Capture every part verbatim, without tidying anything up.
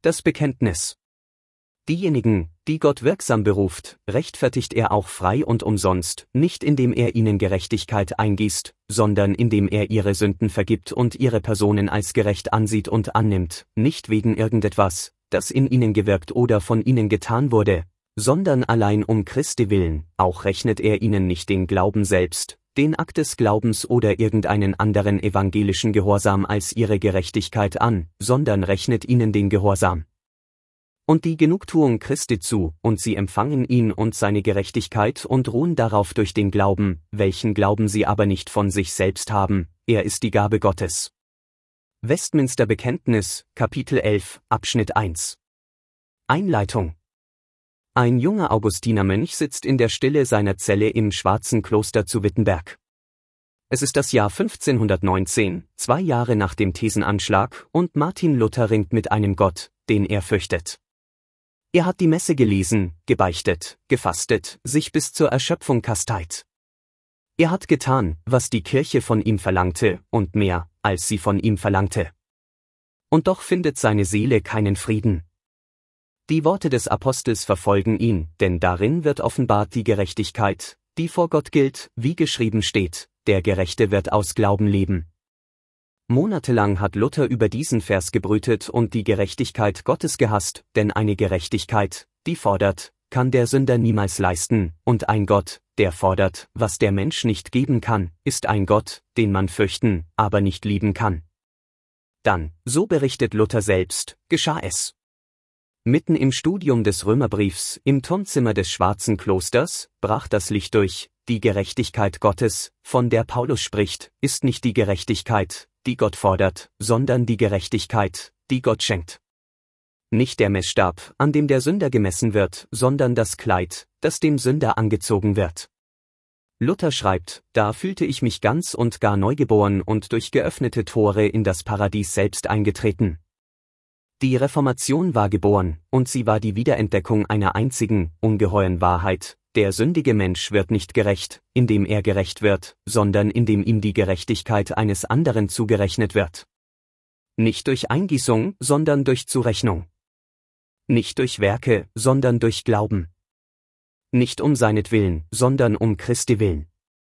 Das Bekenntnis. Diejenigen, die Gott wirksam beruft, rechtfertigt er auch frei und umsonst, nicht indem er ihnen Gerechtigkeit eingießt, sondern indem er ihre Sünden vergibt und ihre Personen als gerecht ansieht und annimmt, nicht wegen irgendetwas, das in ihnen gewirkt oder von ihnen getan wurde, sondern allein um Christi willen. Auch rechnet er ihnen nicht den Glauben selbst, den Akt des Glaubens oder irgendeinen anderen evangelischen Gehorsam als ihre Gerechtigkeit an, sondern rechnet ihnen den Gehorsam und die Genugtuung Christi zu, und sie empfangen ihn und seine Gerechtigkeit und ruhen darauf durch den Glauben, welchen Glauben sie aber nicht von sich selbst haben, er ist die Gabe Gottes. Westminster Bekenntnis, Kapitel elf, Abschnitt eins. Einleitung. Ein junger Augustinermönch sitzt in der Stille seiner Zelle im Schwarzen Kloster zu Wittenberg. Es ist das Jahr fünfzehnhundertneunzehn, zwei Jahre nach dem Thesenanschlag, und Martin Luther ringt mit einem Gott, den er fürchtet. Er hat die Messe gelesen, gebeichtet, gefastet, sich bis zur Erschöpfung kasteit. Er hat getan, was die Kirche von ihm verlangte, und mehr, als sie von ihm verlangte. Und doch findet seine Seele keinen Frieden. Die Worte des Apostels verfolgen ihn, denn darin wird offenbart die Gerechtigkeit, die vor Gott gilt, wie geschrieben steht, der Gerechte wird aus Glauben leben. Monatelang hat Luther über diesen Vers gebrütet und die Gerechtigkeit Gottes gehasst, denn eine Gerechtigkeit, die fordert, kann der Sünder niemals leisten, und ein Gott, der fordert, was der Mensch nicht geben kann, ist ein Gott, den man fürchten, aber nicht lieben kann. Dann, so berichtet Luther selbst, geschah es. Mitten im Studium des Römerbriefs, im Turmzimmer des Schwarzen Klosters, brach das Licht durch. Die Gerechtigkeit Gottes, von der Paulus spricht, ist nicht die Gerechtigkeit, die Gott fordert, sondern die Gerechtigkeit, die Gott schenkt. Nicht der Messstab, an dem der Sünder gemessen wird, sondern das Kleid, das dem Sünder angezogen wird. Luther schreibt, da fühlte ich mich ganz und gar neugeboren und durch geöffnete Tore in das Paradies selbst eingetreten. Die Reformation war geboren, und sie war die Wiederentdeckung einer einzigen, ungeheuren Wahrheit: Der sündige Mensch wird nicht gerecht, indem er gerecht wird, sondern indem ihm die Gerechtigkeit eines anderen zugerechnet wird. Nicht durch Eingießung, sondern durch Zurechnung. Nicht durch Werke, sondern durch Glauben. Nicht um seinetwillen, sondern um Christi willen.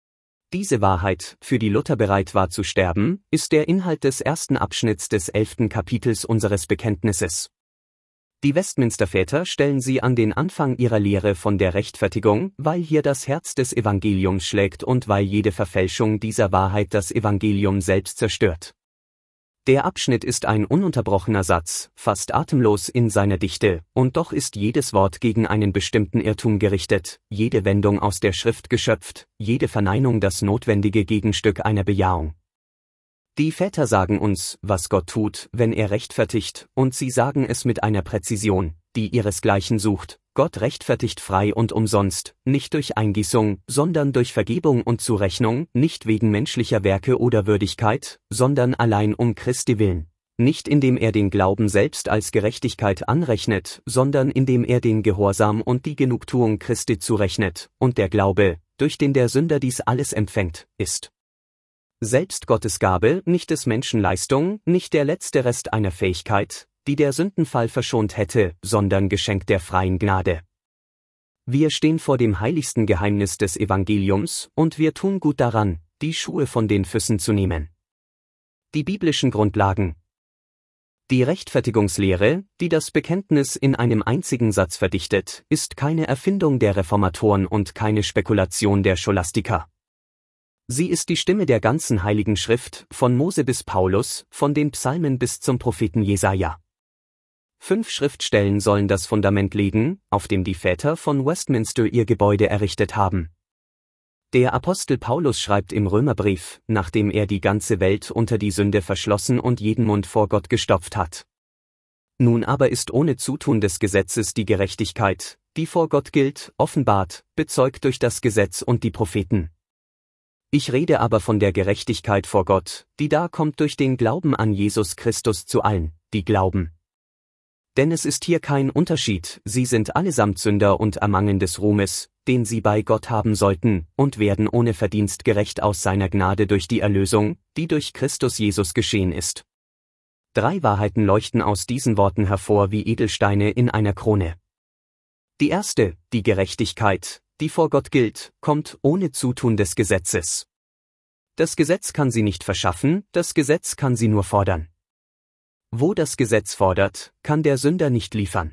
Diese Wahrheit, für die Luther bereit war zu sterben, ist der Inhalt des ersten Abschnitts des elften Kapitels unseres Bekenntnisses. Die Westminster-Väter stellen sie an den Anfang ihrer Lehre von der Rechtfertigung, weil hier das Herz des Evangeliums schlägt und weil jede Verfälschung dieser Wahrheit das Evangelium selbst zerstört. Der Abschnitt ist ein ununterbrochener Satz, fast atemlos in seiner Dichte, und doch ist jedes Wort gegen einen bestimmten Irrtum gerichtet, jede Wendung aus der Schrift geschöpft, jede Verneinung das notwendige Gegenstück einer Bejahung. Die Väter sagen uns, was Gott tut, wenn er rechtfertigt, und sie sagen es mit einer Präzision, die ihresgleichen sucht. Gott rechtfertigt frei und umsonst, nicht durch Eingießung, sondern durch Vergebung und Zurechnung, nicht wegen menschlicher Werke oder Würdigkeit, sondern allein um Christi willen. Nicht indem er den Glauben selbst als Gerechtigkeit anrechnet, sondern indem er den Gehorsam und die Genugtuung Christi zurechnet, und der Glaube, durch den der Sünder dies alles empfängt, ist selbst Gottes Gabe, nicht des Menschen Leistung, nicht der letzte Rest einer Fähigkeit, die der Sündenfall verschont hätte, sondern Geschenk der freien Gnade. Wir stehen vor dem heiligsten Geheimnis des Evangeliums, und wir tun gut daran, die Schuhe von den Füßen zu nehmen. Die biblischen Grundlagen. Die Rechtfertigungslehre, die das Bekenntnis in einem einzigen Satz verdichtet, ist keine Erfindung der Reformatoren und keine Spekulation der Scholastiker. Sie ist die Stimme der ganzen Heiligen Schrift, von Mose bis Paulus, von den Psalmen bis zum Propheten Jesaja. Fünf Schriftstellen sollen das Fundament legen, auf dem die Väter von Westminster ihr Gebäude errichtet haben. Der Apostel Paulus schreibt im Römerbrief, nachdem er die ganze Welt unter die Sünde verschlossen und jeden Mund vor Gott gestopft hat. Nun aber ist ohne Zutun des Gesetzes die Gerechtigkeit, die vor Gott gilt, offenbart, bezeugt durch das Gesetz und die Propheten. Ich rede aber von der Gerechtigkeit vor Gott, die da kommt durch den Glauben an Jesus Christus zu allen, die glauben. Denn es ist hier kein Unterschied, sie sind allesamt Sünder und ermangeln des Ruhmes, den sie bei Gott haben sollten, und werden ohne Verdienst gerecht aus seiner Gnade durch die Erlösung, die durch Christus Jesus geschehen ist. Drei Wahrheiten leuchten aus diesen Worten hervor wie Edelsteine in einer Krone. Die erste, die Gerechtigkeit, die vor Gott gilt, kommt ohne Zutun des Gesetzes. Das Gesetz kann sie nicht verschaffen, das Gesetz kann sie nur fordern. Wo das Gesetz fordert, kann der Sünder nicht liefern.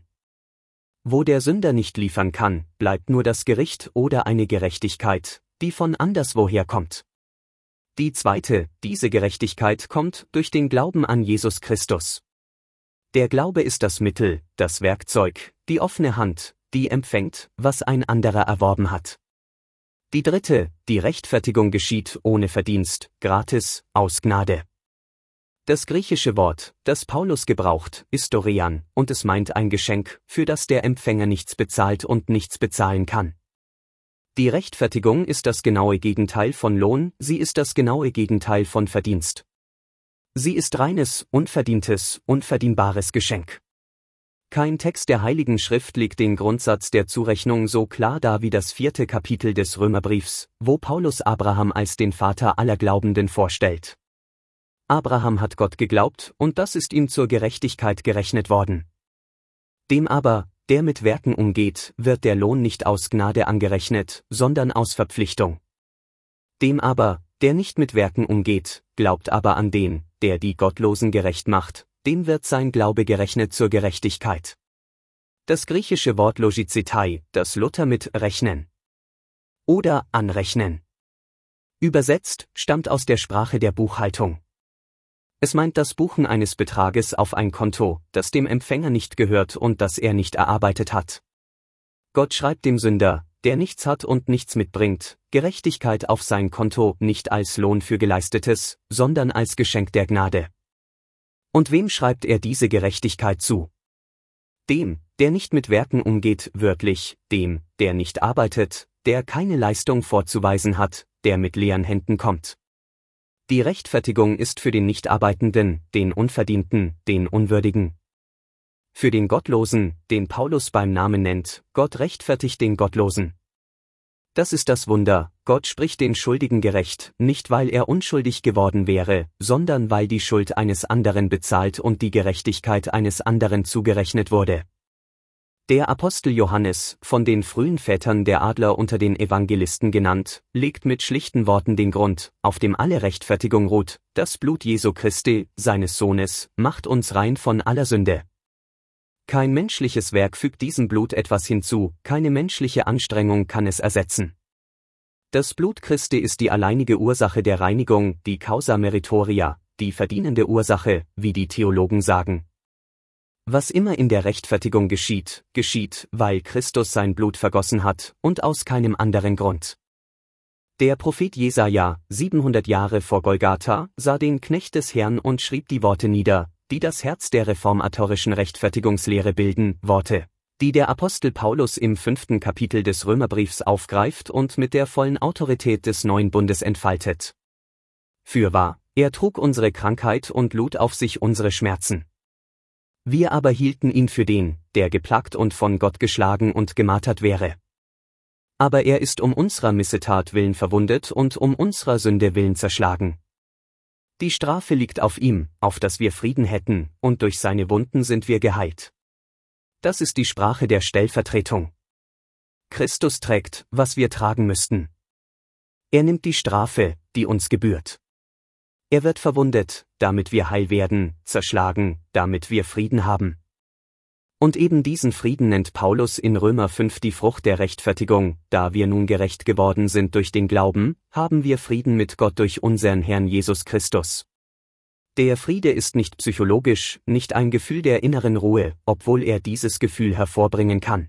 Wo der Sünder nicht liefern kann, bleibt nur das Gericht oder eine Gerechtigkeit, die von anderswoher kommt. Die zweite, diese Gerechtigkeit kommt durch den Glauben an Jesus Christus. Der Glaube ist das Mittel, das Werkzeug, die offene Hand, die empfängt, was ein anderer erworben hat. Die dritte, die Rechtfertigung geschieht ohne Verdienst, gratis, aus Gnade. Das griechische Wort, das Paulus gebraucht, ist Dorean, und es meint ein Geschenk, für das der Empfänger nichts bezahlt und nichts bezahlen kann. Die Rechtfertigung ist das genaue Gegenteil von Lohn, sie ist das genaue Gegenteil von Verdienst. Sie ist reines, unverdientes, unverdienbares Geschenk. Kein Text der Heiligen Schrift legt den Grundsatz der Zurechnung so klar dar wie das vierte Kapitel des Römerbriefs, wo Paulus Abraham als den Vater aller Glaubenden vorstellt. Abraham hat Gott geglaubt, und das ist ihm zur Gerechtigkeit gerechnet worden. Dem aber, der mit Werken umgeht, wird der Lohn nicht aus Gnade angerechnet, sondern aus Verpflichtung. Dem aber, der nicht mit Werken umgeht, glaubt aber an den, der die Gottlosen gerecht macht, dem wird sein Glaube gerechnet zur Gerechtigkeit. Das griechische Wort logizetai, das Luther mit rechnen oder anrechnen übersetzt, stammt aus der Sprache der Buchhaltung. Es meint das Buchen eines Betrages auf ein Konto, das dem Empfänger nicht gehört und das er nicht erarbeitet hat. Gott schreibt dem Sünder, der nichts hat und nichts mitbringt, Gerechtigkeit auf sein Konto, nicht als Lohn für Geleistetes, sondern als Geschenk der Gnade. Und wem schreibt er diese Gerechtigkeit zu? Dem, der nicht mit Werken umgeht, wörtlich, dem, der nicht arbeitet, der keine Leistung vorzuweisen hat, der mit leeren Händen kommt. Die Rechtfertigung ist für den Nichtarbeitenden, den Unverdienten, den Unwürdigen. Für den Gottlosen, den Paulus beim Namen nennt, Gott rechtfertigt den Gottlosen. Das ist das Wunder, Gott spricht den Schuldigen gerecht, nicht weil er unschuldig geworden wäre, sondern weil die Schuld eines anderen bezahlt und die Gerechtigkeit eines anderen zugerechnet wurde. Der Apostel Johannes, von den frühen Vätern der Adler unter den Evangelisten genannt, legt mit schlichten Worten den Grund, auf dem alle Rechtfertigung ruht: Das Blut Jesu Christi, seines Sohnes, macht uns rein von aller Sünde. Kein menschliches Werk fügt diesem Blut etwas hinzu, keine menschliche Anstrengung kann es ersetzen. Das Blut Christi ist die alleinige Ursache der Reinigung, die Causa meritoria, die verdienende Ursache, wie die Theologen sagen. Was immer in der Rechtfertigung geschieht, geschieht, weil Christus sein Blut vergossen hat, und aus keinem anderen Grund. Der Prophet Jesaja, siebenhundert Jahre vor Golgatha, sah den Knecht des Herrn und schrieb die Worte nieder, die das Herz der reformatorischen Rechtfertigungslehre bilden, Worte, die der Apostel Paulus im fünften Kapitel des Römerbriefs aufgreift und mit der vollen Autorität des neuen Bundes entfaltet. Fürwahr, er trug unsere Krankheit und lud auf sich unsere Schmerzen. Wir aber hielten ihn für den, der geplagt und von Gott geschlagen und gemartert wäre. Aber er ist um unserer Missetat willen verwundet und um unserer Sünde willen zerschlagen. Die Strafe liegt auf ihm, auf dass wir Frieden hätten, und durch seine Wunden sind wir geheilt. Das ist die Sprache der Stellvertretung. Christus trägt, was wir tragen müssten. Er nimmt die Strafe, die uns gebührt. Er wird verwundet, damit wir heil werden, zerschlagen, damit wir Frieden haben. Und eben diesen Frieden nennt Paulus in Römer fünf die Frucht der Rechtfertigung: Da wir nun gerecht geworden sind durch den Glauben, haben wir Frieden mit Gott durch unseren Herrn Jesus Christus. Der Friede ist nicht psychologisch, nicht ein Gefühl der inneren Ruhe, obwohl er dieses Gefühl hervorbringen kann.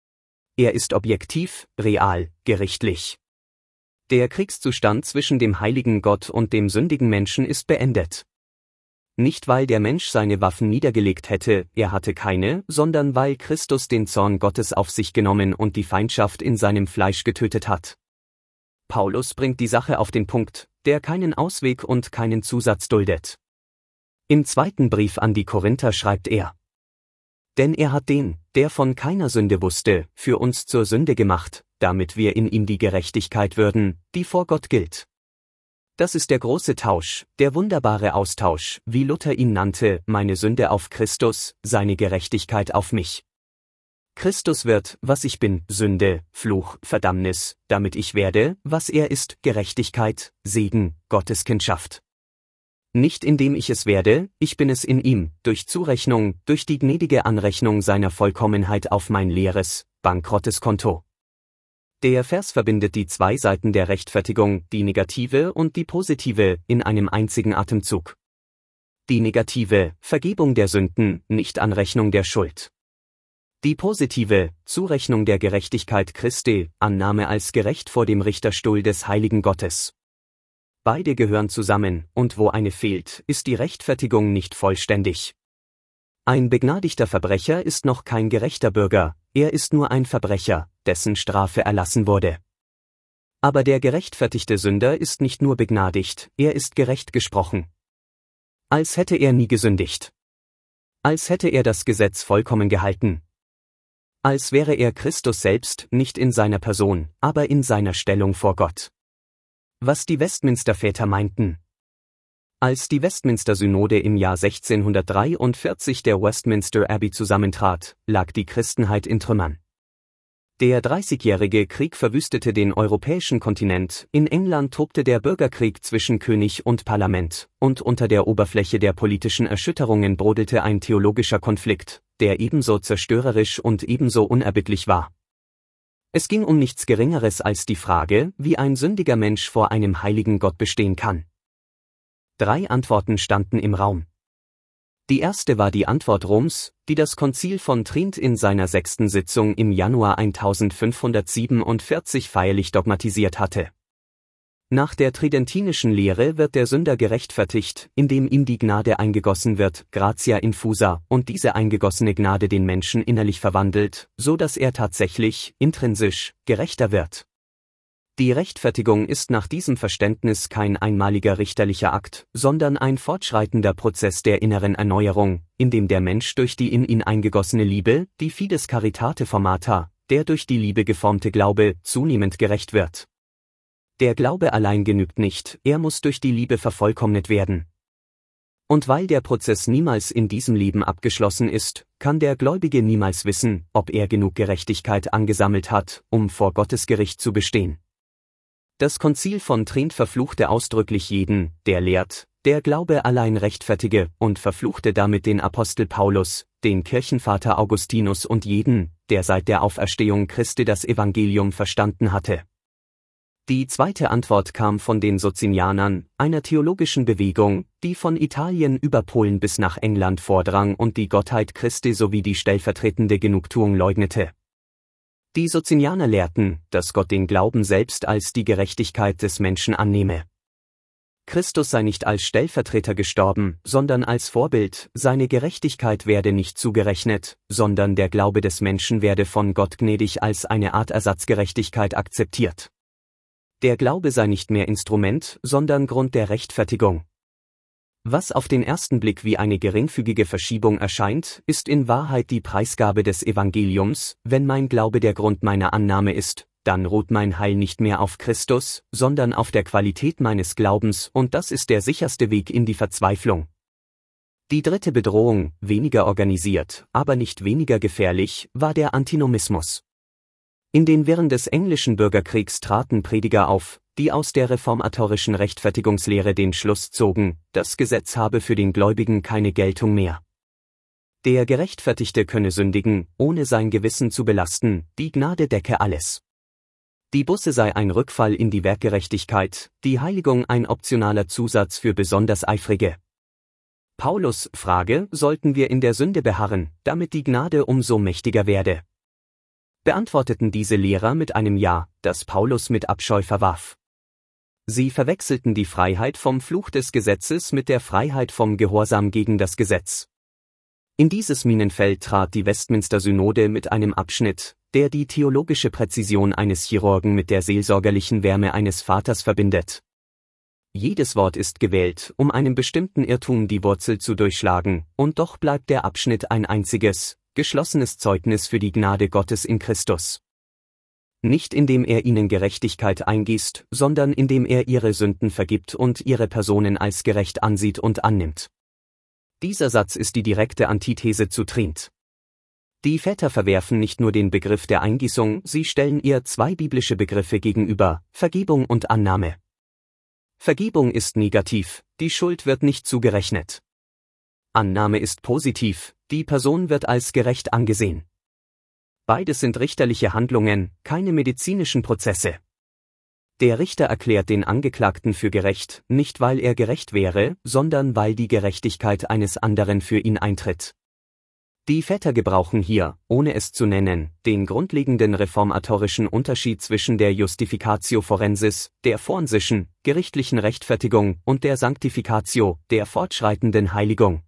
Er ist objektiv, real, gerichtlich. Der Kriegszustand zwischen dem heiligen Gott und dem sündigen Menschen ist beendet. Nicht weil der Mensch seine Waffen niedergelegt hätte, er hatte keine, sondern weil Christus den Zorn Gottes auf sich genommen und die Feindschaft in seinem Fleisch getötet hat. Paulus bringt die Sache auf den Punkt, der keinen Ausweg und keinen Zusatz duldet. Im zweiten Brief an die Korinther schreibt er: Denn er hat den, der von keiner Sünde wusste, für uns zur Sünde gemacht, damit wir in ihm die Gerechtigkeit würden, die vor Gott gilt. Das ist der große Tausch, der wunderbare Austausch, wie Luther ihn nannte, meine Sünde auf Christus, seine Gerechtigkeit auf mich. Christus wird, was ich bin, Sünde, Fluch, Verdammnis, damit ich werde, was er ist, Gerechtigkeit, Segen, Gotteskindschaft. Nicht indem ich es werde, ich bin es in ihm, durch Zurechnung, durch die gnädige Anrechnung seiner Vollkommenheit auf mein leeres, bankrottes Konto. Der Vers verbindet die zwei Seiten der Rechtfertigung, die negative und die positive, in einem einzigen Atemzug. Die negative, Vergebung der Sünden, nicht Anrechnung der Schuld. Die positive, Zurechnung der Gerechtigkeit Christi, Annahme als gerecht vor dem Richterstuhl des heiligen Gottes. Beide gehören zusammen, und wo eine fehlt, ist die Rechtfertigung nicht vollständig. Ein begnadigter Verbrecher ist noch kein gerechter Bürger, er ist nur ein Verbrecher, dessen Strafe erlassen wurde. Aber der gerechtfertigte Sünder ist nicht nur begnadigt, er ist gerecht gesprochen. Als hätte er nie gesündigt. Als hätte er das Gesetz vollkommen gehalten. Als wäre er Christus selbst, nicht in seiner Person, aber in seiner Stellung vor Gott. Was die Westminster-Väter meinten. Als die Westminster-Synode im Jahr sechzehnhundertdreiundvierzig der Westminster Abbey zusammentrat, lag die Christenheit in Trümmern. Der Dreißigjährige Krieg verwüstete den europäischen Kontinent, in England tobte der Bürgerkrieg zwischen König und Parlament, und unter der Oberfläche der politischen Erschütterungen brodelte ein theologischer Konflikt, der ebenso zerstörerisch und ebenso unerbittlich war. Es ging um nichts Geringeres als die Frage, wie ein sündiger Mensch vor einem heiligen Gott bestehen kann. Drei Antworten standen im Raum. Die erste war die Antwort Roms, die das Konzil von Trient in seiner sechsten Sitzung im Januar eintausendfünfhundertsiebenundvierzig feierlich dogmatisiert hatte. Nach der tridentinischen Lehre wird der Sünder gerechtfertigt, indem ihm die Gnade eingegossen wird, gratia infusa, und diese eingegossene Gnade den Menschen innerlich verwandelt, so dass er tatsächlich, intrinsisch, gerechter wird. Die Rechtfertigung ist nach diesem Verständnis kein einmaliger richterlicher Akt, sondern ein fortschreitender Prozess der inneren Erneuerung, in dem der Mensch durch die in ihn eingegossene Liebe, die Fides Caritate formata, der durch die Liebe geformte Glaube, zunehmend gerecht wird. Der Glaube allein genügt nicht, er muss durch die Liebe vervollkommnet werden. Und weil der Prozess niemals in diesem Leben abgeschlossen ist, kann der Gläubige niemals wissen, ob er genug Gerechtigkeit angesammelt hat, um vor Gottes Gericht zu bestehen. Das Konzil von Trient verfluchte ausdrücklich jeden, der lehrt, der Glaube allein rechtfertige, und verfluchte damit den Apostel Paulus, den Kirchenvater Augustinus und jeden, der seit der Auferstehung Christi das Evangelium verstanden hatte. Die zweite Antwort kam von den Socinianern, einer theologischen Bewegung, die von Italien über Polen bis nach England vordrang und die Gottheit Christi sowie die stellvertretende Genugtuung leugnete. Die Socinianer lehrten, dass Gott den Glauben selbst als die Gerechtigkeit des Menschen annehme. Christus sei nicht als Stellvertreter gestorben, sondern als Vorbild, seine Gerechtigkeit werde nicht zugerechnet, sondern der Glaube des Menschen werde von Gott gnädig als eine Art Ersatzgerechtigkeit akzeptiert. Der Glaube sei nicht mehr Instrument, sondern Grund der Rechtfertigung. Was auf den ersten Blick wie eine geringfügige Verschiebung erscheint, ist in Wahrheit die Preisgabe des Evangeliums. Wenn mein Glaube der Grund meiner Annahme ist, dann ruht mein Heil nicht mehr auf Christus, sondern auf der Qualität meines Glaubens, und das ist der sicherste Weg in die Verzweiflung. Die dritte Bedrohung, weniger organisiert, aber nicht weniger gefährlich, war der Antinomismus. In den Wirren des englischen Bürgerkriegs traten Prediger auf, die aus der reformatorischen Rechtfertigungslehre den Schluss zogen, das Gesetz habe für den Gläubigen keine Geltung mehr. Der Gerechtfertigte könne sündigen, ohne sein Gewissen zu belasten, die Gnade decke alles. Die Buße sei ein Rückfall in die Werkgerechtigkeit, die Heiligung ein optionaler Zusatz für besonders Eifrige. Paulus' Frage, sollten wir in der Sünde beharren, damit die Gnade umso mächtiger werde? Beantworteten diese Lehrer mit einem Ja, das Paulus mit Abscheu verwarf. Sie verwechselten die Freiheit vom Fluch des Gesetzes mit der Freiheit vom Gehorsam gegen das Gesetz. In dieses Minenfeld trat die Westminster-Synode mit einem Abschnitt, der die theologische Präzision eines Chirurgen mit der seelsorgerlichen Wärme eines Vaters verbindet. Jedes Wort ist gewählt, um einem bestimmten Irrtum die Wurzel zu durchschlagen, und doch bleibt der Abschnitt ein einziges, geschlossenes Zeugnis für die Gnade Gottes in Christus. Nicht indem er ihnen Gerechtigkeit eingießt, sondern indem er ihre Sünden vergibt und ihre Personen als gerecht ansieht und annimmt. Dieser Satz ist die direkte Antithese zu Trint. Die Väter verwerfen nicht nur den Begriff der Eingießung, sie stellen ihr zwei biblische Begriffe gegenüber, Vergebung und Annahme. Vergebung ist negativ, die Schuld wird nicht zugerechnet. Annahme ist positiv, die Person wird als gerecht angesehen. Beides sind richterliche Handlungen, keine medizinischen Prozesse. Der Richter erklärt den Angeklagten für gerecht, nicht weil er gerecht wäre, sondern weil die Gerechtigkeit eines anderen für ihn eintritt. Die Väter gebrauchen hier, ohne es zu nennen, den grundlegenden reformatorischen Unterschied zwischen der Justificatio forensis, der forensischen, gerichtlichen Rechtfertigung und der Sanctificatio, der fortschreitenden Heiligung.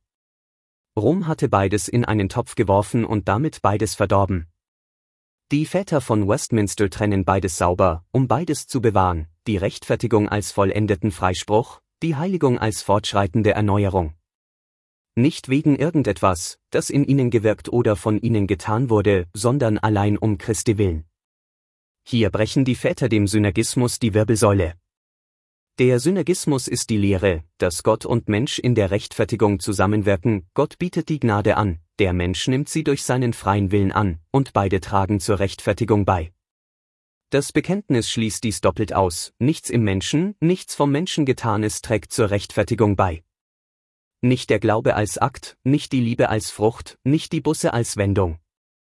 Rom hatte beides in einen Topf geworfen und damit beides verdorben. Die Väter von Westminster trennen beides sauber, um beides zu bewahren, die Rechtfertigung als vollendeten Freispruch, die Heiligung als fortschreitende Erneuerung. Nicht wegen irgendetwas, das in ihnen gewirkt oder von ihnen getan wurde, sondern allein um Christi willen. Hier brechen die Väter dem Synergismus die Wirbelsäule. Der Synergismus ist die Lehre, dass Gott und Mensch in der Rechtfertigung zusammenwirken, Gott bietet die Gnade an, der Mensch nimmt sie durch seinen freien Willen an, und beide tragen zur Rechtfertigung bei. Das Bekenntnis schließt dies doppelt aus, nichts im Menschen, nichts vom Menschen Getanes trägt zur Rechtfertigung bei. Nicht der Glaube als Akt, nicht die Liebe als Frucht, nicht die Buße als Wendung.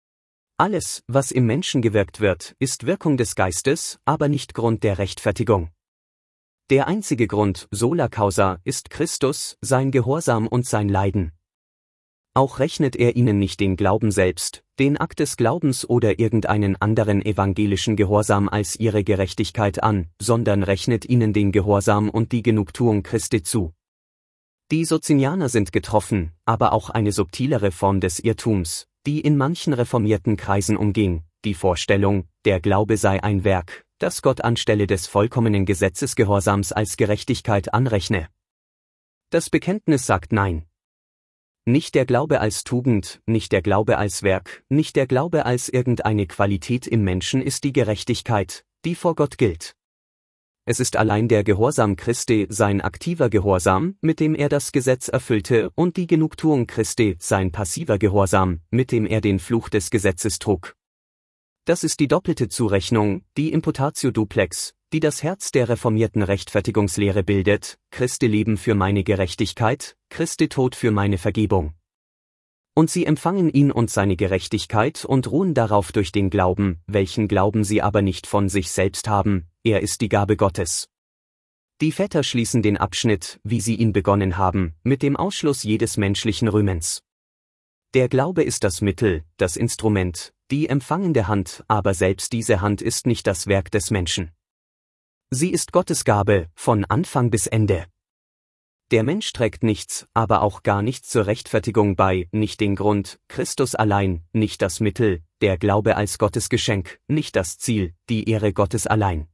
Alles, was im Menschen gewirkt wird, ist Wirkung des Geistes, aber nicht Grund der Rechtfertigung. Der einzige Grund, sola causa, ist Christus, sein Gehorsam und sein Leiden. Auch rechnet er ihnen nicht den Glauben selbst, den Akt des Glaubens oder irgendeinen anderen evangelischen Gehorsam als ihre Gerechtigkeit an, sondern rechnet ihnen den Gehorsam und die Genugtuung Christi zu. Die Socinianer sind getroffen, aber auch eine subtilere Form des Irrtums, die in manchen reformierten Kreisen umging, die Vorstellung, der Glaube sei ein Werk, das Gott anstelle des vollkommenen Gesetzesgehorsams als Gerechtigkeit anrechne. Das Bekenntnis sagt Nein. Nicht der Glaube als Tugend, nicht der Glaube als Werk, nicht der Glaube als irgendeine Qualität im Menschen ist die Gerechtigkeit, die vor Gott gilt. Es ist allein der Gehorsam Christi, sein aktiver Gehorsam, mit dem er das Gesetz erfüllte, und die Genugtuung Christi, sein passiver Gehorsam, mit dem er den Fluch des Gesetzes trug. Das ist die doppelte Zurechnung, die Imputatio duplex, die das Herz der reformierten Rechtfertigungslehre bildet, Christi Leben für meine Gerechtigkeit, Christi Tod für meine Vergebung. Und sie empfangen ihn und seine Gerechtigkeit und ruhen darauf durch den Glauben, welchen Glauben sie aber nicht von sich selbst haben, er ist die Gabe Gottes. Die Väter schließen den Abschnitt, wie sie ihn begonnen haben, mit dem Ausschluss jedes menschlichen Rühmens. Der Glaube ist das Mittel, das Instrument, die empfangende Hand, aber selbst diese Hand ist nicht das Werk des Menschen. Sie ist Gottes Gabe, von Anfang bis Ende. Der Mensch trägt nichts, aber auch gar nichts zur Rechtfertigung bei, nicht den Grund, Christus allein, nicht das Mittel, der Glaube als Gottes Geschenk, nicht das Ziel, die Ehre Gottes allein.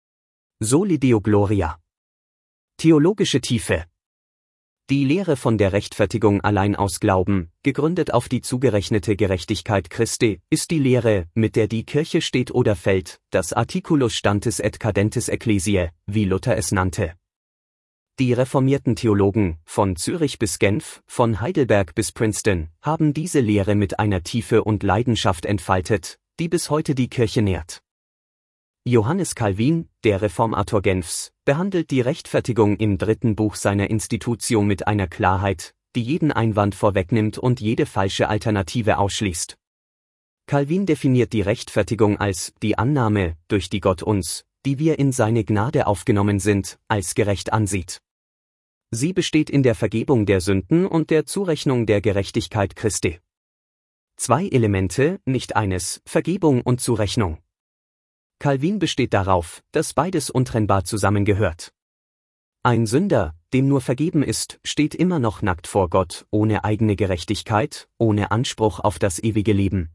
Soli Deo Gloria. Theologische Tiefe. Die Lehre von der Rechtfertigung allein aus Glauben, gegründet auf die zugerechnete Gerechtigkeit Christi, ist die Lehre, mit der die Kirche steht oder fällt, das Articulus Stantis et Cadentes Ecclesiae, wie Luther es nannte. Die reformierten Theologen, von Zürich bis Genf, von Heidelberg bis Princeton, haben diese Lehre mit einer Tiefe und Leidenschaft entfaltet, die bis heute die Kirche nährt. Johannes Calvin, der Reformator Genfs, behandelt die Rechtfertigung im dritten Buch seiner Institutio mit einer Klarheit, die jeden Einwand vorwegnimmt und jede falsche Alternative ausschließt. Calvin definiert die Rechtfertigung als die Annahme, durch die Gott uns, die wir in seine Gnade aufgenommen sind, als gerecht ansieht. Sie besteht in der Vergebung der Sünden und der Zurechnung der Gerechtigkeit Christi. Zwei Elemente, nicht eines, Vergebung und Zurechnung. Calvin besteht darauf, dass beides untrennbar zusammengehört. Ein Sünder, dem nur vergeben ist, steht immer noch nackt vor Gott, ohne eigene Gerechtigkeit, ohne Anspruch auf das ewige Leben.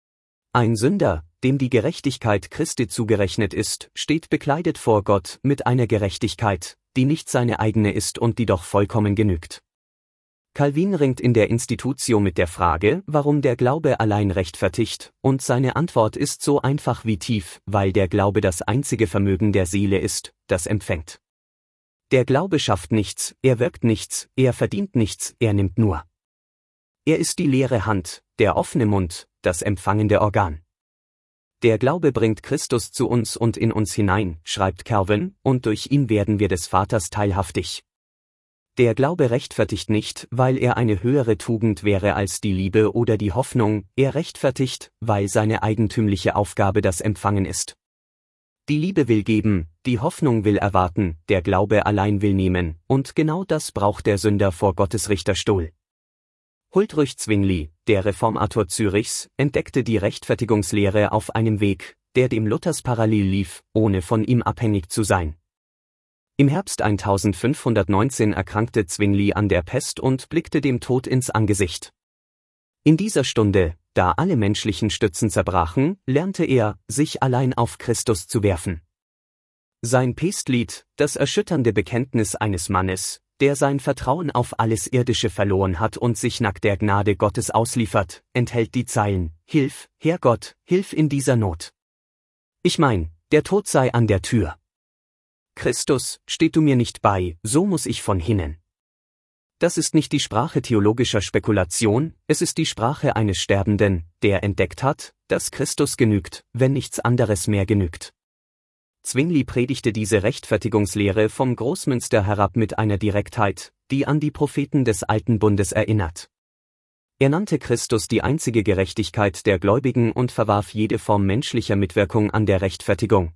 Ein Sünder, dem die Gerechtigkeit Christi zugerechnet ist, steht bekleidet vor Gott mit einer Gerechtigkeit, die nicht seine eigene ist und die doch vollkommen genügt. Calvin ringt in der Institutio mit der Frage, warum der Glaube allein rechtfertigt, und seine Antwort ist so einfach wie tief, weil der Glaube das einzige Vermögen der Seele ist, das empfängt. Der Glaube schafft nichts, er wirkt nichts, er verdient nichts, er nimmt nur. Er ist die leere Hand, der offene Mund, das empfangende Organ. Der Glaube bringt Christus zu uns und in uns hinein, schreibt Calvin, und durch ihn werden wir des Vaters teilhaftig. Der Glaube rechtfertigt nicht, weil er eine höhere Tugend wäre als die Liebe oder die Hoffnung, er rechtfertigt, weil seine eigentümliche Aufgabe das Empfangen ist. Die Liebe will geben, die Hoffnung will erwarten, der Glaube allein will nehmen, und genau das braucht der Sünder vor Gottes Richterstuhl. Huldrych Zwingli, der Reformator Zürichs, entdeckte die Rechtfertigungslehre auf einem Weg, der dem Luthers parallel lief, ohne von ihm abhängig zu sein. Im Herbst eintausendfünfhundertneunzehn erkrankte Zwingli an der Pest und blickte dem Tod ins Angesicht. In dieser Stunde, da alle menschlichen Stützen zerbrachen, lernte er, sich allein auf Christus zu werfen. Sein Pestlied, das erschütternde Bekenntnis eines Mannes, der sein Vertrauen auf alles Irdische verloren hat und sich nackt der Gnade Gottes ausliefert, enthält die Zeilen: Hilf, Herrgott, hilf in dieser Not. Ich mein, der Tod sei an der Tür. Christus, steht du mir nicht bei, so muss ich von hinnen. Das ist nicht die Sprache theologischer Spekulation, es ist die Sprache eines Sterbenden, der entdeckt hat, dass Christus genügt, wenn nichts anderes mehr genügt. Zwingli predigte diese Rechtfertigungslehre vom Großmünster herab mit einer Direktheit, die an die Propheten des Alten Bundes erinnert. Er nannte Christus die einzige Gerechtigkeit der Gläubigen und verwarf jede Form menschlicher Mitwirkung an der Rechtfertigung.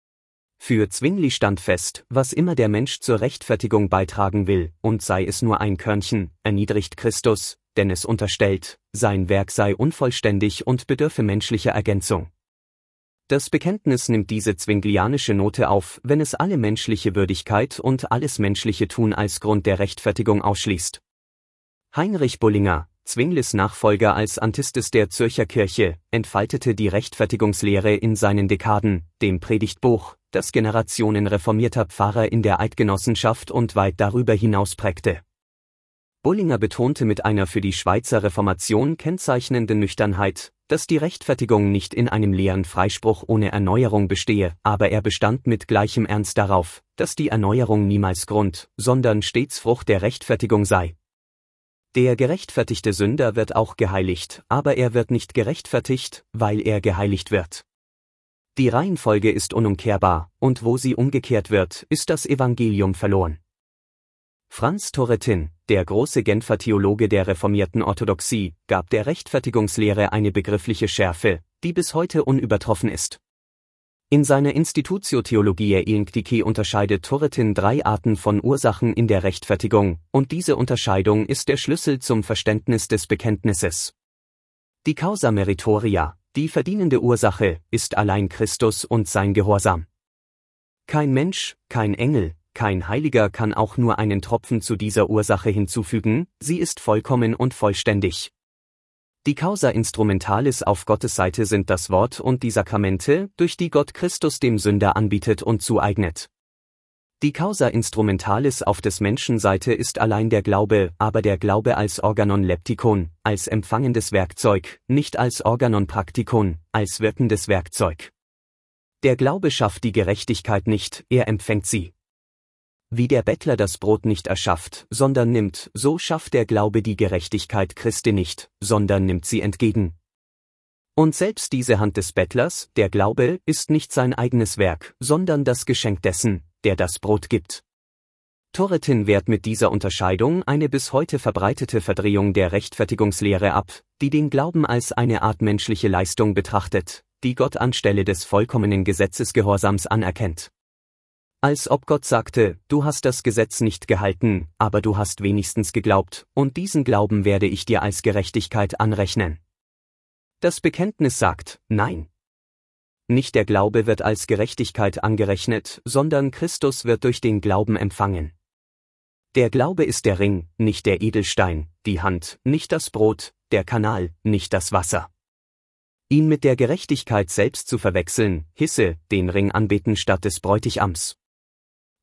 Für Zwingli stand fest, was immer der Mensch zur Rechtfertigung beitragen will, und sei es nur ein Körnchen, erniedrigt Christus, denn es unterstellt, sein Werk sei unvollständig und bedürfe menschlicher Ergänzung. Das Bekenntnis nimmt diese zwinglianische Note auf, wenn es alle menschliche Würdigkeit und alles menschliche Tun als Grund der Rechtfertigung ausschließt. Heinrich Bullinger, Zwinglis Nachfolger als Antistes der Zürcher Kirche, entfaltete die Rechtfertigungslehre in seinen Dekaden, dem Predigtbuch, das Generationen reformierter Pfarrer in der Eidgenossenschaft und weit darüber hinaus prägte. Bullinger betonte mit einer für die Schweizer Reformation kennzeichnenden Nüchternheit, dass die Rechtfertigung nicht in einem leeren Freispruch ohne Erneuerung bestehe, aber er bestand mit gleichem Ernst darauf, dass die Erneuerung niemals Grund, sondern stets Frucht der Rechtfertigung sei. Der gerechtfertigte Sünder wird auch geheiligt, aber er wird nicht gerechtfertigt, weil er geheiligt wird. Die Reihenfolge ist unumkehrbar, und wo sie umgekehrt wird, ist das Evangelium verloren. Franz Turretin, der große Genfer Theologe der reformierten Orthodoxie, gab der Rechtfertigungslehre eine begriffliche Schärfe, die bis heute unübertroffen ist. In seiner Institutio Theologiae Encliticae unterscheidet Turretin drei Arten von Ursachen in der Rechtfertigung, und diese Unterscheidung ist der Schlüssel zum Verständnis des Bekenntnisses. Die Causa meritoria, die verdienende Ursache, ist allein Christus und sein Gehorsam. Kein Mensch, kein Engel, kein Heiliger kann auch nur einen Tropfen zu dieser Ursache hinzufügen, sie ist vollkommen und vollständig. Die Causa instrumentalis auf Gottes Seite sind das Wort und die Sakramente, durch die Gott Christus dem Sünder anbietet und zueignet. Die Causa instrumentalis auf des Menschen Seite ist allein der Glaube, aber der Glaube als Organon leptikon, als empfangendes Werkzeug, nicht als Organon praktikon, als wirkendes Werkzeug. Der Glaube schafft die Gerechtigkeit nicht, er empfängt sie. Wie der Bettler das Brot nicht erschafft, sondern nimmt, so schafft der Glaube die Gerechtigkeit Christi nicht, sondern nimmt sie entgegen. Und selbst diese Hand des Bettlers, der Glaube, ist nicht sein eigenes Werk, sondern das Geschenk dessen, der das Brot gibt. Turretin wehrt mit dieser Unterscheidung eine bis heute verbreitete Verdrehung der Rechtfertigungslehre ab, die den Glauben als eine Art menschliche Leistung betrachtet, die Gott anstelle des vollkommenen Gesetzesgehorsams anerkennt. Als ob Gott sagte, du hast das Gesetz nicht gehalten, aber du hast wenigstens geglaubt, und diesen Glauben werde ich dir als Gerechtigkeit anrechnen. Das Bekenntnis sagt, nein. Nicht der Glaube wird als Gerechtigkeit angerechnet, sondern Christus wird durch den Glauben empfangen. Der Glaube ist der Ring, nicht der Edelstein, die Hand, nicht das Brot, der Kanal, nicht das Wasser. Ihn mit der Gerechtigkeit selbst zu verwechseln, hieße, den Ring anbeten statt des Bräutigams.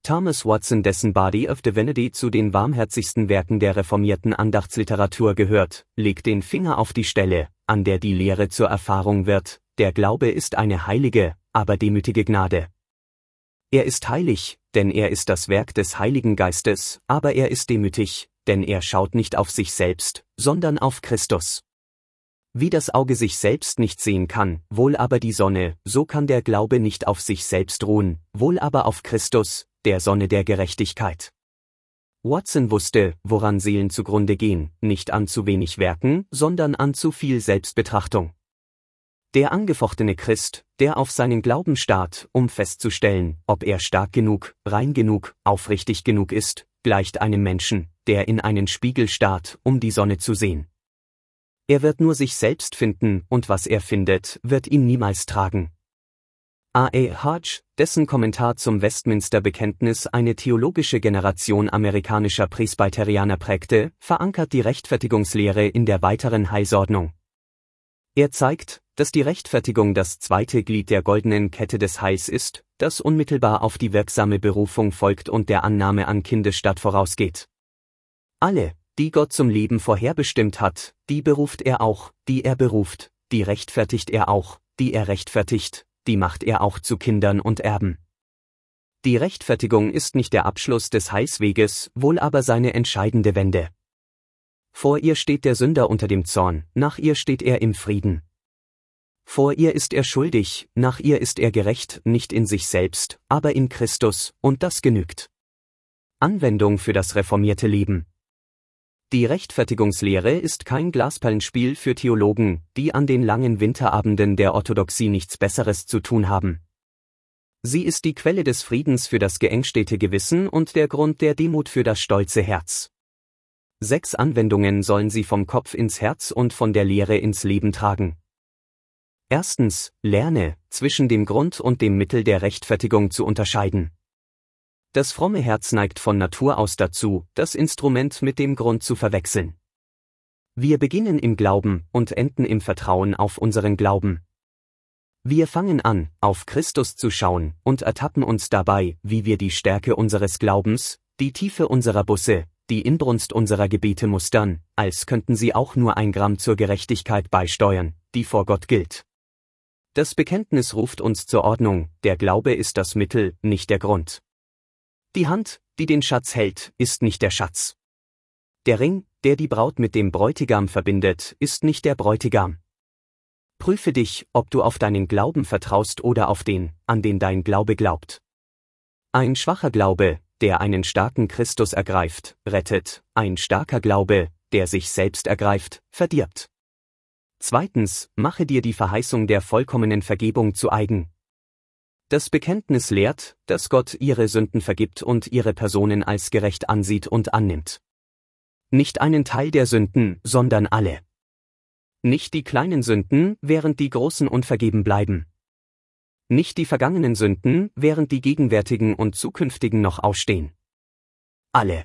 Thomas Watson, dessen Body of Divinity zu den warmherzigsten Werken der reformierten Andachtsliteratur gehört, legt den Finger auf die Stelle, an der die Lehre zur Erfahrung wird: Der Glaube ist eine heilige, aber demütige Gnade. Er ist heilig, denn er ist das Werk des Heiligen Geistes, aber er ist demütig, denn er schaut nicht auf sich selbst, sondern auf Christus. Wie das Auge sich selbst nicht sehen kann, wohl aber die Sonne, so kann der Glaube nicht auf sich selbst ruhen, wohl aber auf Christus, der Sonne der Gerechtigkeit. Watson wusste, woran Seelen zugrunde gehen, nicht an zu wenig Werken, sondern an zu viel Selbstbetrachtung. Der angefochtene Christ, der auf seinen Glauben starrt, um festzustellen, ob er stark genug, rein genug, aufrichtig genug ist, gleicht einem Menschen, der in einen Spiegel starrt, um die Sonne zu sehen. Er wird nur sich selbst finden, und was er findet, wird ihn niemals tragen. A A Hodge, dessen Kommentar zum Westminster-Bekenntnis eine theologische Generation amerikanischer Presbyterianer prägte, verankert die Rechtfertigungslehre in der weiteren Heilsordnung. Er zeigt, dass die Rechtfertigung das zweite Glied der goldenen Kette des Heils ist, das unmittelbar auf die wirksame Berufung folgt und der Annahme an Kindesstatt vorausgeht. Alle, die Gott zum Leben vorherbestimmt hat, die beruft er auch, die er beruft, die rechtfertigt er auch, die er rechtfertigt, die macht er auch zu Kindern und Erben. Die Rechtfertigung ist nicht der Abschluss des Heilsweges, wohl aber seine entscheidende Wende. Vor ihr steht der Sünder unter dem Zorn, nach ihr steht er im Frieden. Vor ihr ist er schuldig, nach ihr ist er gerecht, nicht in sich selbst, aber in Christus, und das genügt. Anwendung für das reformierte Leben. Die Rechtfertigungslehre ist kein Glasperlenspiel für Theologen, die an den langen Winterabenden der Orthodoxie nichts Besseres zu tun haben. Sie ist die Quelle des Friedens für das geengstete Gewissen und der Grund der Demut für das stolze Herz. Sechs Anwendungen sollen sie vom Kopf ins Herz und von der Lehre ins Leben tragen. Erstens, lerne, zwischen dem Grund und dem Mittel der Rechtfertigung zu unterscheiden. Das fromme Herz neigt von Natur aus dazu, das Instrument mit dem Grund zu verwechseln. Wir beginnen im Glauben und enden im Vertrauen auf unseren Glauben. Wir fangen an, auf Christus zu schauen, und ertappen uns dabei, wie wir die Stärke unseres Glaubens, die Tiefe unserer Busse, die Inbrunst unserer Gebete mustern, als könnten sie auch nur ein Gramm zur Gerechtigkeit beisteuern, die vor Gott gilt. Das Bekenntnis ruft uns zur Ordnung: Der Glaube ist das Mittel, nicht der Grund. Die Hand, die den Schatz hält, ist nicht der Schatz. Der Ring, der die Braut mit dem Bräutigam verbindet, ist nicht der Bräutigam. Prüfe dich, ob du auf deinen Glauben vertraust oder auf den, an den dein Glaube glaubt. Ein schwacher Glaube, der einen starken Christus ergreift, rettet; ein starker Glaube, der sich selbst ergreift, verdirbt. Zweitens, mache dir die Verheißung der vollkommenen Vergebung zu eigen. Das Bekenntnis lehrt, dass Gott ihre Sünden vergibt und ihre Personen als gerecht ansieht und annimmt. Nicht einen Teil der Sünden, sondern alle. Nicht die kleinen Sünden, während die großen unvergeben bleiben. Nicht die vergangenen Sünden, während die gegenwärtigen und zukünftigen noch ausstehen. Alle.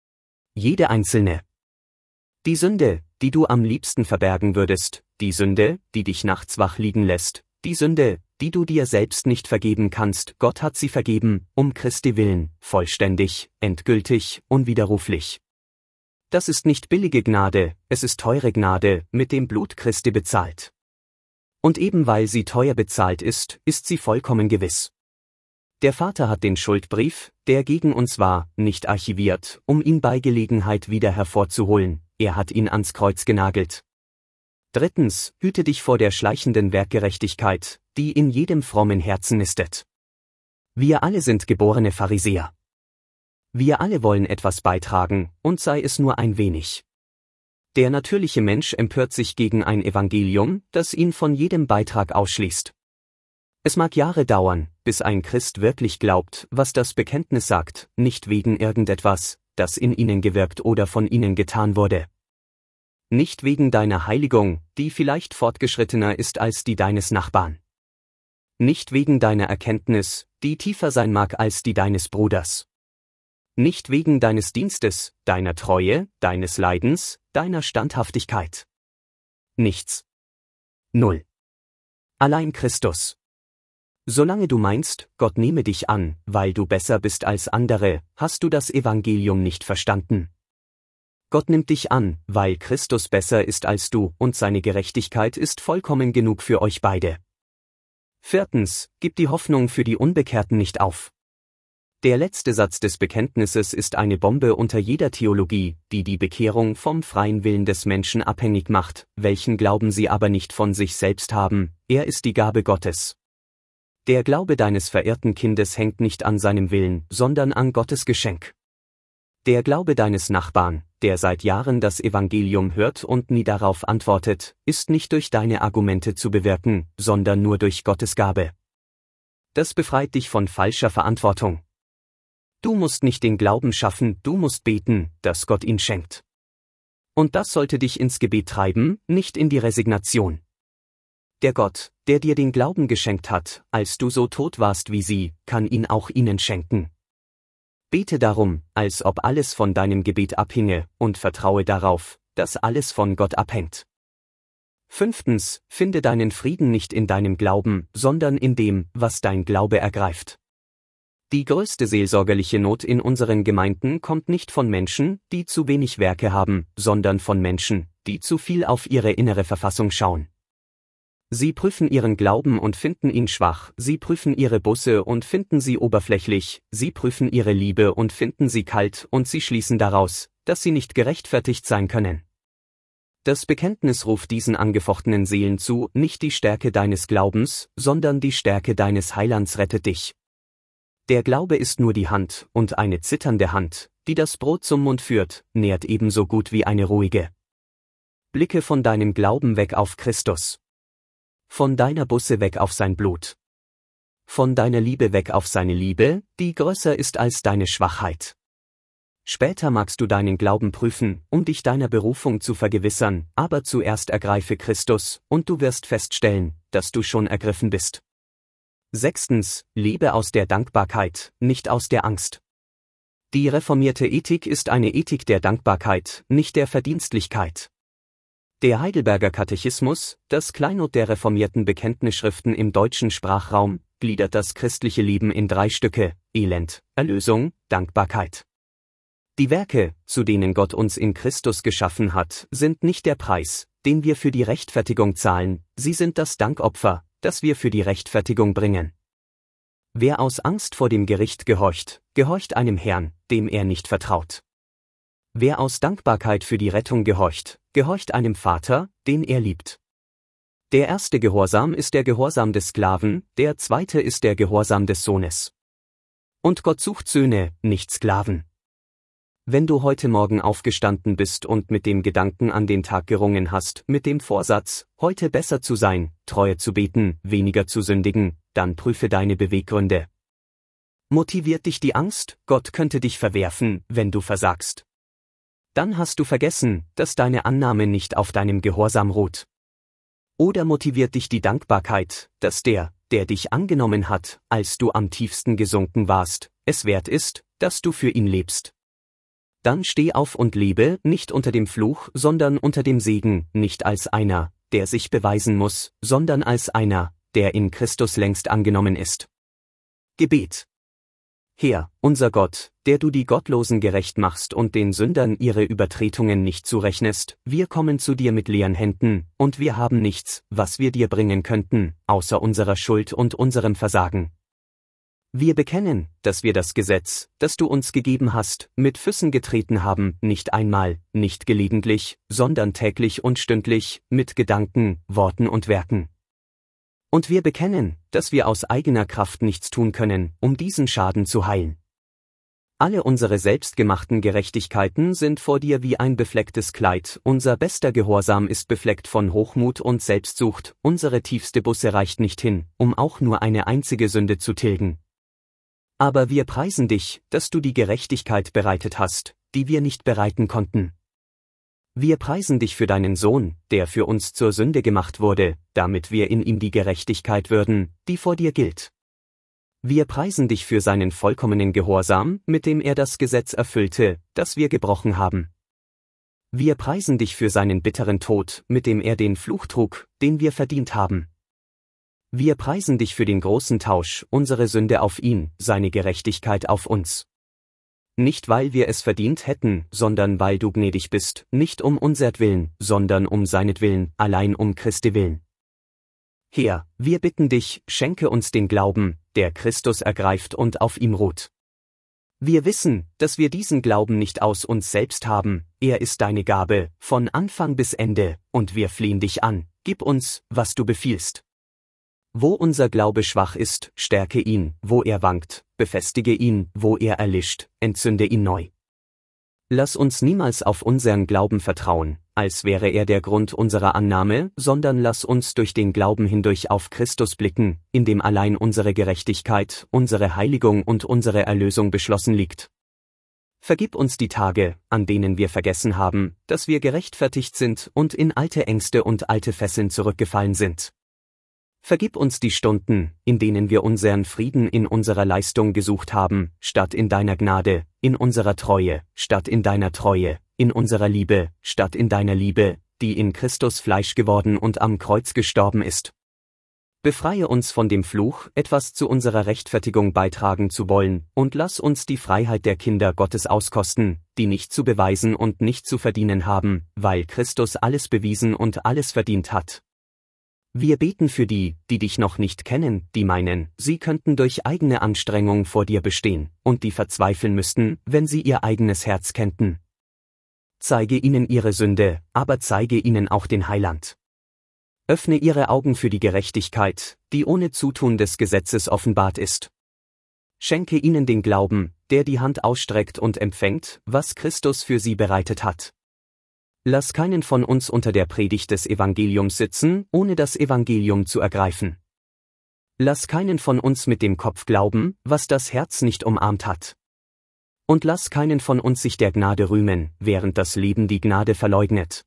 Jede einzelne. Die Sünde, die du am liebsten verbergen würdest, die Sünde, die dich nachts wach liegen lässt, die Sünde, die du dir selbst nicht vergeben kannst, Gott hat sie vergeben, um Christi willen, vollständig, endgültig, unwiderruflich. Das ist nicht billige Gnade, es ist teure Gnade, mit dem Blut Christi bezahlt. Und eben weil sie teuer bezahlt ist, ist sie vollkommen gewiss. Der Vater hat den Schuldbrief, der gegen uns war, nicht archiviert, um ihn bei Gelegenheit wieder hervorzuholen, er hat ihn ans Kreuz genagelt. Drittens, hüte dich vor der schleichenden Werkgerechtigkeit, die in jedem frommen Herzen nistet. Wir alle sind geborene Pharisäer. Wir alle wollen etwas beitragen, und sei es nur ein wenig. Der natürliche Mensch empört sich gegen ein Evangelium, das ihn von jedem Beitrag ausschließt. Es mag Jahre dauern, bis ein Christ wirklich glaubt, was das Bekenntnis sagt, nicht wegen irgendetwas, das in ihnen gewirkt oder von ihnen getan wurde. Nicht wegen deiner Heiligung, die vielleicht fortgeschrittener ist als die deines Nachbarn. Nicht wegen deiner Erkenntnis, die tiefer sein mag als die deines Bruders. Nicht wegen deines Dienstes, deiner Treue, deines Leidens, deiner Standhaftigkeit. Nichts. Null. Allein Christus. Solange du meinst, Gott nehme dich an, weil du besser bist als andere, hast du das Evangelium nicht verstanden. Gott nimmt dich an, weil Christus besser ist als du und seine Gerechtigkeit ist vollkommen genug für euch beide. Viertens, gib die Hoffnung für die Unbekehrten nicht auf. Der letzte Satz des Bekenntnisses ist eine Bombe unter jeder Theologie, die die Bekehrung vom freien Willen des Menschen abhängig macht, welchen Glauben sie aber nicht von sich selbst haben, er ist die Gabe Gottes. Der Glaube deines verehrten Kindes hängt nicht an seinem Willen, sondern an Gottes Geschenk. Der Glaube deines Nachbarn, der seit Jahren das Evangelium hört und nie darauf antwortet, ist nicht durch deine Argumente zu bewirken, sondern nur durch Gottes Gabe. Das befreit dich von falscher Verantwortung. Du musst nicht den Glauben schaffen, du musst beten, dass Gott ihn schenkt. Und das sollte dich ins Gebet treiben, nicht in die Resignation. Der Gott, der dir den Glauben geschenkt hat, als du so tot warst wie sie, kann ihn auch ihnen schenken. Bete darum, als ob alles von deinem Gebet abhinge, und vertraue darauf, dass alles von Gott abhängt. Fünftens, finde deinen Frieden nicht in deinem Glauben, sondern in dem, was dein Glaube ergreift. Die größte seelsorgerliche Not in unseren Gemeinden kommt nicht von Menschen, die zu wenig Werke haben, sondern von Menschen, die zu viel auf ihre innere Verfassung schauen. Sie prüfen ihren Glauben und finden ihn schwach, sie prüfen ihre Busse und finden sie oberflächlich, sie prüfen ihre Liebe und finden sie kalt und sie schließen daraus, dass sie nicht gerechtfertigt sein können. Das Bekenntnis ruft diesen angefochtenen Seelen zu, nicht die Stärke deines Glaubens, sondern die Stärke deines Heilands rettet dich. Der Glaube ist nur die Hand, und eine zitternde Hand, die das Brot zum Mund führt, nährt ebenso gut wie eine ruhige. Blicke von deinem Glauben weg auf Christus. Von deiner Busse weg auf sein Blut. Von deiner Liebe weg auf seine Liebe, die größer ist als deine Schwachheit. Später magst du deinen Glauben prüfen, um dich deiner Berufung zu vergewissern, aber zuerst ergreife Christus, und du wirst feststellen, dass du schon ergriffen bist. Sechstens, lebe aus der Dankbarkeit, nicht aus der Angst. Die reformierte Ethik ist eine Ethik der Dankbarkeit, nicht der Verdienstlichkeit. Der Heidelberger Katechismus, das Kleinod der reformierten Bekenntnisschriften im deutschen Sprachraum, gliedert das christliche Leben in drei Stücke: Elend, Erlösung, Dankbarkeit. Die Werke, zu denen Gott uns in Christus geschaffen hat, sind nicht der Preis, den wir für die Rechtfertigung zahlen, sie sind das Dankopfer, das wir für die Rechtfertigung bringen. Wer aus Angst vor dem Gericht gehorcht, gehorcht einem Herrn, dem er nicht vertraut. Wer aus Dankbarkeit für die Rettung gehorcht, gehorcht einem Vater, den er liebt. Der erste Gehorsam ist der Gehorsam des Sklaven, der zweite ist der Gehorsam des Sohnes. Und Gott sucht Söhne, nicht Sklaven. Wenn du heute Morgen aufgestanden bist und mit dem Gedanken an den Tag gerungen hast, mit dem Vorsatz, heute besser zu sein, treuer zu beten, weniger zu sündigen, dann prüfe deine Beweggründe. Motiviert dich die Angst, Gott könnte dich verwerfen, wenn du versagst? Dann hast du vergessen, dass deine Annahme nicht auf deinem Gehorsam ruht. Oder motiviert dich die Dankbarkeit, dass der, der dich angenommen hat, als du am tiefsten gesunken warst, es wert ist, dass du für ihn lebst? Dann steh auf und lebe, nicht unter dem Fluch, sondern unter dem Segen, nicht als einer, der sich beweisen muss, sondern als einer, der in Christus längst angenommen ist. Gebet. Herr, unser Gott, der du die Gottlosen gerecht machst und den Sündern ihre Übertretungen nicht zurechnest, wir kommen zu dir mit leeren Händen, und wir haben nichts, was wir dir bringen könnten, außer unserer Schuld und unserem Versagen. Wir bekennen, dass wir das Gesetz, das du uns gegeben hast, mit Füßen getreten haben, nicht einmal, nicht gelegentlich, sondern täglich und stündlich, mit Gedanken, Worten und Werken. Und wir bekennen, dass wir aus eigener Kraft nichts tun können, um diesen Schaden zu heilen. Alle unsere selbstgemachten Gerechtigkeiten sind vor dir wie ein beflecktes Kleid, unser bester Gehorsam ist befleckt von Hochmut und Selbstsucht, unsere tiefste Busse reicht nicht hin, um auch nur eine einzige Sünde zu tilgen. Aber wir preisen dich, dass du die Gerechtigkeit bereitet hast, die wir nicht bereiten konnten. Wir preisen dich für deinen Sohn, der für uns zur Sünde gemacht wurde, damit wir in ihm die Gerechtigkeit würden, die vor dir gilt. Wir preisen dich für seinen vollkommenen Gehorsam, mit dem er das Gesetz erfüllte, das wir gebrochen haben. Wir preisen dich für seinen bitteren Tod, mit dem er den Fluch trug, den wir verdient haben. Wir preisen dich für den großen Tausch, unsere Sünde auf ihn, seine Gerechtigkeit auf uns. Nicht weil wir es verdient hätten, sondern weil du gnädig bist, nicht um unsertwillen, sondern um seinetwillen, allein um Christi willen. Herr, wir bitten dich, schenke uns den Glauben, der Christus ergreift und auf ihm ruht. Wir wissen, dass wir diesen Glauben nicht aus uns selbst haben, er ist deine Gabe, von Anfang bis Ende, und wir flehen dich an, gib uns, was du befiehlst. Wo unser Glaube schwach ist, stärke ihn, wo er wankt, befestige ihn, wo er erlischt, entzünde ihn neu. Lass uns niemals auf unseren Glauben vertrauen, als wäre er der Grund unserer Annahme, sondern lass uns durch den Glauben hindurch auf Christus blicken, in dem allein unsere Gerechtigkeit, unsere Heiligung und unsere Erlösung beschlossen liegt. Vergib uns die Tage, an denen wir vergessen haben, dass wir gerechtfertigt sind und in alte Ängste und alte Fesseln zurückgefallen sind. Vergib uns die Stunden, in denen wir unseren Frieden in unserer Leistung gesucht haben, statt in deiner Gnade, in unserer Treue, statt in deiner Treue, in unserer Liebe, statt in deiner Liebe, die in Christus Fleisch geworden und am Kreuz gestorben ist. Befreie uns von dem Fluch, etwas zu unserer Rechtfertigung beitragen zu wollen, und lass uns die Freiheit der Kinder Gottes auskosten, die nicht zu beweisen und nicht zu verdienen haben, weil Christus alles bewiesen und alles verdient hat. Wir beten für die, die dich noch nicht kennen, die meinen, sie könnten durch eigene Anstrengung vor dir bestehen, und die verzweifeln müssten, wenn sie ihr eigenes Herz kennten. Zeige ihnen ihre Sünde, aber zeige ihnen auch den Heiland. Öffne ihre Augen für die Gerechtigkeit, die ohne Zutun des Gesetzes offenbart ist. Schenke ihnen den Glauben, der die Hand ausstreckt und empfängt, was Christus für sie bereitet hat. Lass keinen von uns unter der Predigt des Evangeliums sitzen, ohne das Evangelium zu ergreifen. Lass keinen von uns mit dem Kopf glauben, was das Herz nicht umarmt hat. Und lass keinen von uns sich der Gnade rühmen, während das Leben die Gnade verleugnet.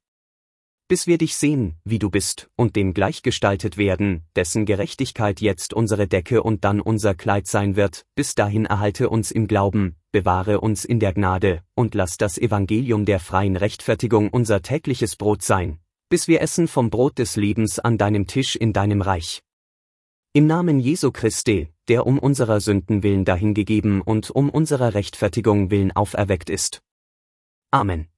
Bis wir dich sehen, wie du bist, und dem gleichgestaltet werden, dessen Gerechtigkeit jetzt unsere Decke und dann unser Kleid sein wird, bis dahin erhalte uns im Glauben, bewahre uns in der Gnade, und lass das Evangelium der freien Rechtfertigung unser tägliches Brot sein, bis wir essen vom Brot des Lebens an deinem Tisch in deinem Reich. Im Namen Jesu Christi, der um unserer Sünden willen dahingegeben und um unserer Rechtfertigung willen auferweckt ist. Amen.